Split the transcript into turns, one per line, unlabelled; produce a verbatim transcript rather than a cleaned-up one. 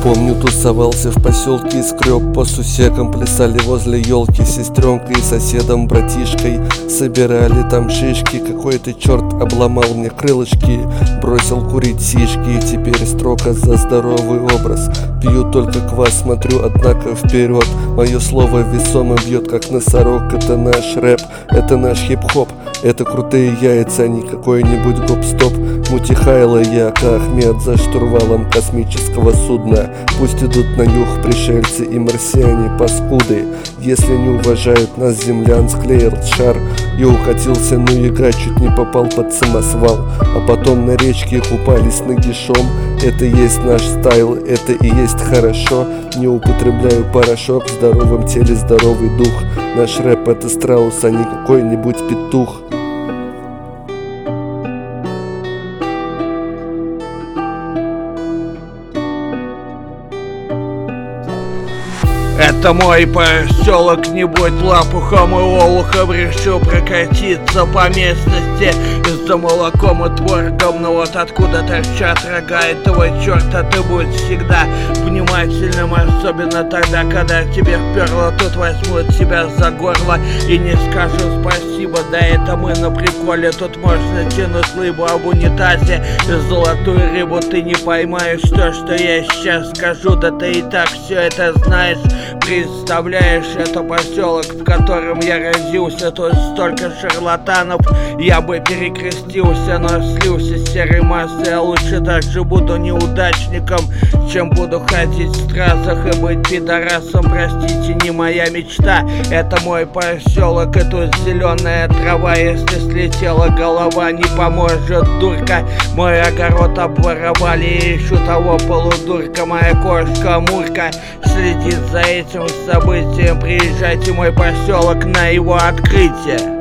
Помню, тусовался в поселке и скреб по сусекам. Плясали возле елки сестренкой и соседом братишкой. Собирали там шишки, какой-то черт обломал мне крылышки. Бросил курить сишки, и теперь строка за здоровый образ. Пью только квас, смотрю, однако вперед. Мое слово весомо бьет, как носорог. Это наш рэп, это наш хип-хоп. Это крутые яйца, а не какой-нибудь гоп-стоп. Мутихайло я, Ахмед, за штурвалом космического судна. Пусть идут на юг пришельцы и марсиане паскуды. Если не уважают нас, землян, склеил шар и укатился, ну яга, чуть не попал под самосвал. А потом на речке купались нагишом. Это и есть наш стайл, это и есть хорошо. Не употребляю порошок, в здоровом теле здоровый дух. Наш рэп — это страус, а не какой-нибудь петух.
Это мой поселок, не будь лопухом и олухом. Решил прокатиться по местности за молоком и творогом. Но вот откуда торчат рога этого черта. Ты будь всегда внимательным, особенно тогда, когда тебе вперло. Тут возьмут тебя за горло и не скажу спасибо. Да это мы на приколе, тут можно тянуть лыбу об унитазе. Золотую рыбу ты не поймаешь. То, что я сейчас скажу, да ты и так все это знаешь. Представляешь, это поселок, в котором я родился. Тут столько шарлатанов, я бы перекрестился, но слился с серой массой. А лучше так же буду неудачником, чем буду ходить в стразах и быть пидорасом. Простите, не моя мечта. Это мой поселок, и тут зеленая трава. Если слетела голова, не поможет дурка. Мой огород обворовали, и ищу того полудурка. Моя кошка Мурка следит за этим событием. Приезжайте в мой поселок на его открытие.